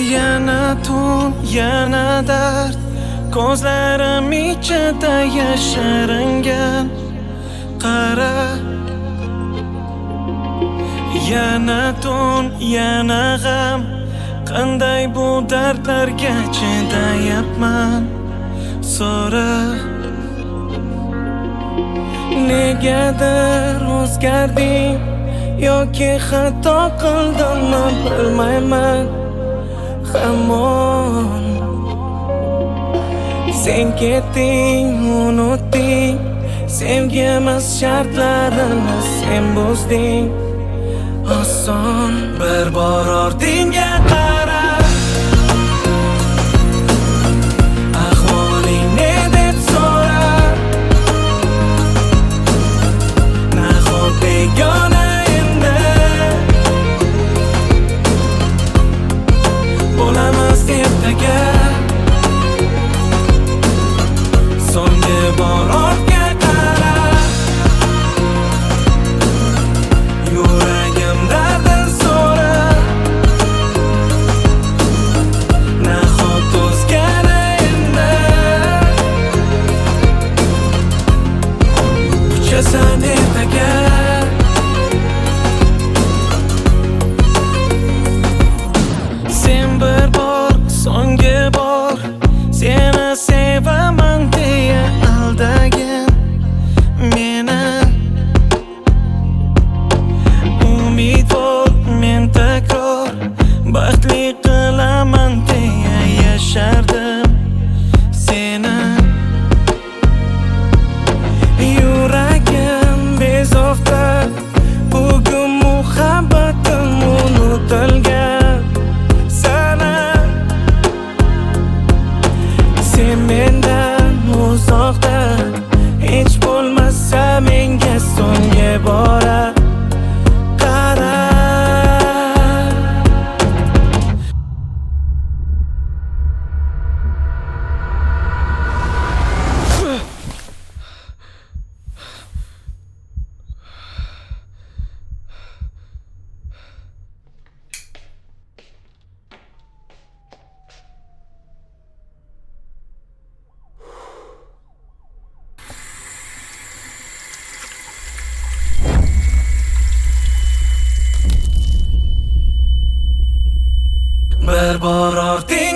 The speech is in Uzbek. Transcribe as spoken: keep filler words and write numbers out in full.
Yana tun, yana dard, ko'zlarim ichida yashiringan. Qara, yana tun, yana g'am, qanday bu dardlarga chidayapman? So'ra, negadir o'zgarding yoki xato qildimmi bilmayman. Hamon sen ketding, unutding, sevgimiz shartlarini sen buzding. Oson bir bor ortingga qara, ahvoling ne deb so'ra. Nahot begona endi bo'lamiz ertaga. So'nggi bor ortga qara, yuragim dardin so'ra. Nahot o'zgani endi uchasan ertaga. Sen bir bor, so'nggi bor seni sevaman deya aldagin meni. Umidvor men takror baxtli qilaman deya yashardim seni. Yuragim bezovta, bugun muhabbatim unutilgan sana. Sen mendan uzoqda, hech bo'lmasa menga so'nggi bora qara. Bir bor orting